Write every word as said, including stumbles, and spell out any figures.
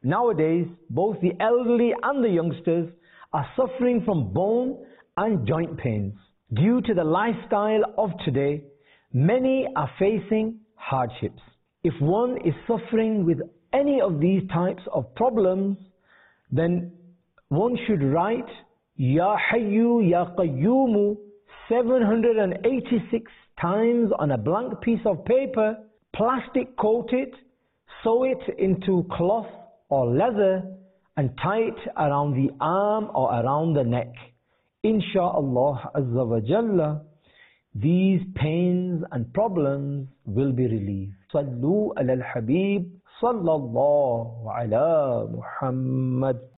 Nowadays, both the elderly and the youngsters are suffering from bone and joint pains. Due to the lifestyle of today, many are facing hardships. If one is suffering with any of these types of problems, then one should write Ya Hayyu Ya Qayyumu seven hundred eighty-six times on a blank piece of paper, plastic coat it, sew it into cloth or leather and tie it around the arm or around the neck. Insha'Allah Azza wa Jalla, these pains and problems will be relieved. Sallu ala al-Habib sallallahu ala Muhammad.